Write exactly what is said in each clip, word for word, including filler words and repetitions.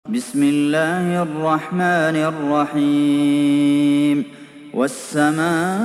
بسم الله الرحمن الرحيم والسماء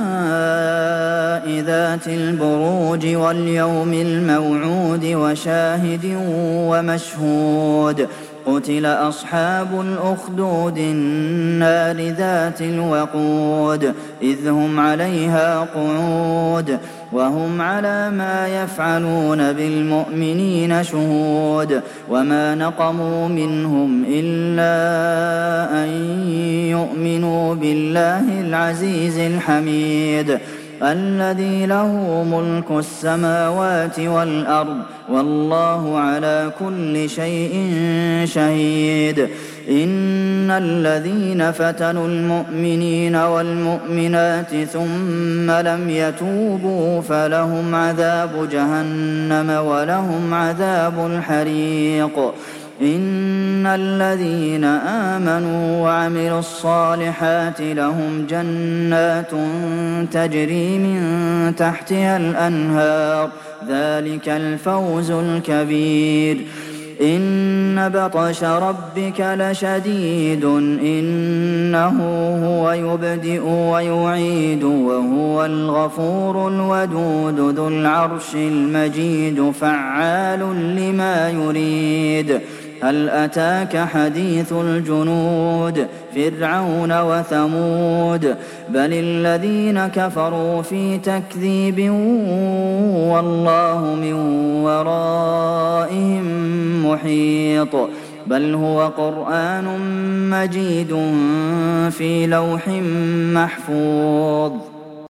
ذات البروج واليوم الموعود وشاهد ومشهود قتل أصحاب الأخدود النار ذات الوقود إذ هم عليها قعود وهم على ما يفعلون بالمؤمنين شهود وما نقموا منهم إلا أن يؤمنوا بالله العزيز الحميد الذي له ملك السماوات والأرض والله على كل شيء شهيد إن الذين فتنوا المؤمنين والمؤمنات ثم لم يتوبوا فلهم عذاب جهنم ولهم عذاب الحريق إن الذين آمنوا وعملوا الصالحات لهم جنات تجري من تحتها الأنهار ذلك الفوز الكبير إن بطش ربك لشديد إنه هو يبدئ ويعيد وهو الغفور الودود ذو العرش المجيد فعال لما يريد هل أتاك حديث الجنود فرعون وثمود بل الذين كفروا في تكذيب والله من ورائهم محيط بل هو قرآن مجيد في لوح محفوظ